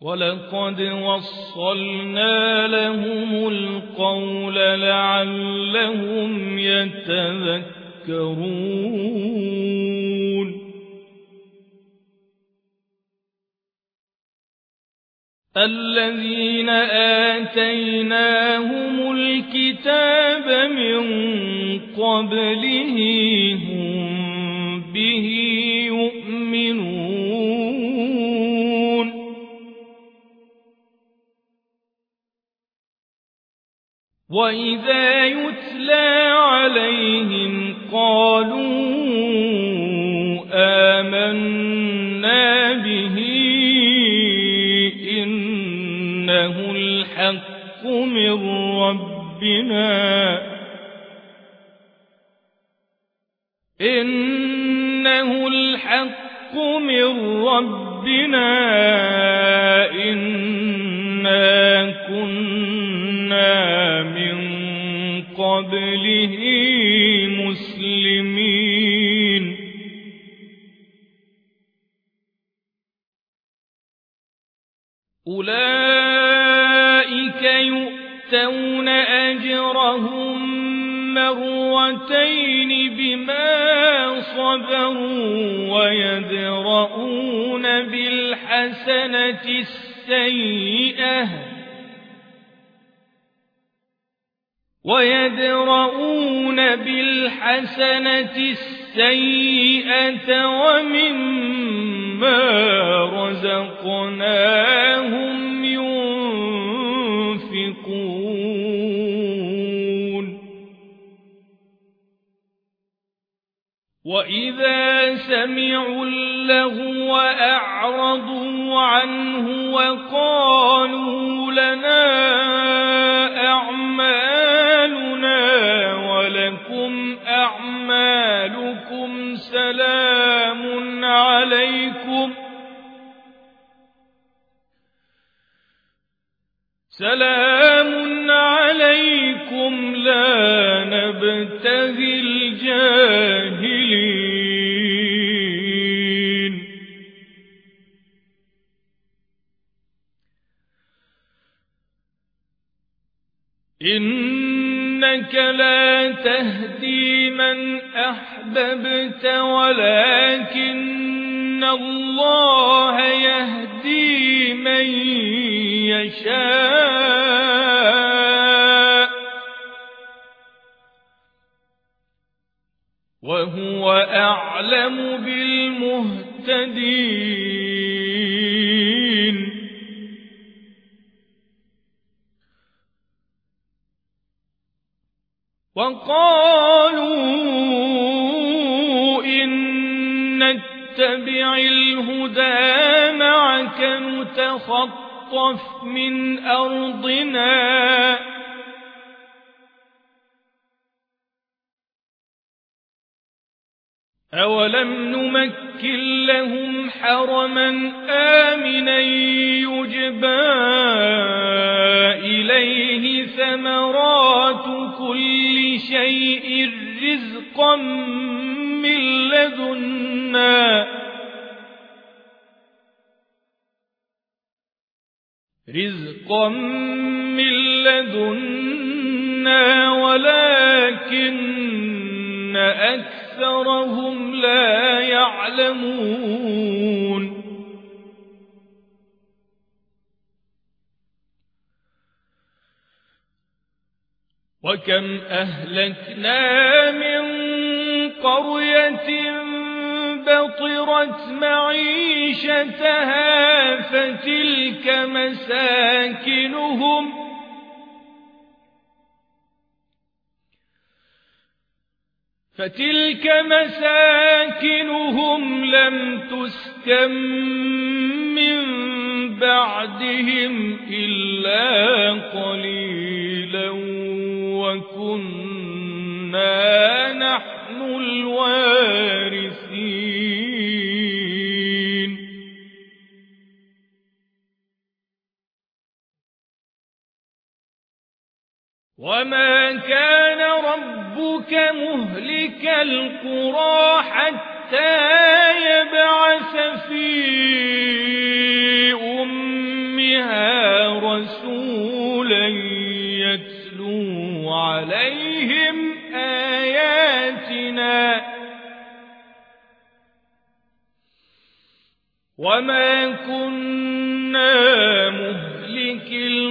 وَلَقَدْ وَصَّلْنَا لَهُمُ الْقَوْلَ لَعَلَّهُمْ يَتَذَكَّرُونَ الَّذِينَ آتَيْنَاهُمُ الْكِتَابَ مِنْ قَبْلِهِ هُمْ بِهِ يُؤْمِنُونَ وَإِذَا يُتْلَى عَلَيْهِمْ قَالُوا آمَنَّا بِهِ إِنَّهُ الْحَقُّ مِنْ رَبِّنَا إِنَّا كُنَّا مِنْ قَبْلِهِ مُسْلِمِينَ أُولَئِكَ يُؤْتَوْنَ أَجْرَهُم مرتين بما صبروا ويدرؤون بالحسنة السيئة ومما رزقناهم ينفقون وإذا سمعوا اللغو أعرضوا عنه وقالوا لنا أعمالنا ولكم أعمالكم سلام عليكم لا نبتغي الجاهلين إنك لا تهدي من أحببت ولكن الله يهدي من يشاء وهو أعلم بالمهتدين وقالوا إن نتبع الهدى معك نتخطف من أرضنا أولم نمكن لهم حرما آمنا يجبى إليه ثمرات كل شيء رزقا من لدنا ولكن أكثرهم لا يعلمون وكم أهلكنا من قرية بطرت معيشتها فتلك مساكنهم لم تسكن من بعدهم إلا قليلا وكنا نحن الوارثين وما كان ربك مهلك القرى حتى يبعث في بها رسولا يتلو عليهم آياتنا وما كنا مهلك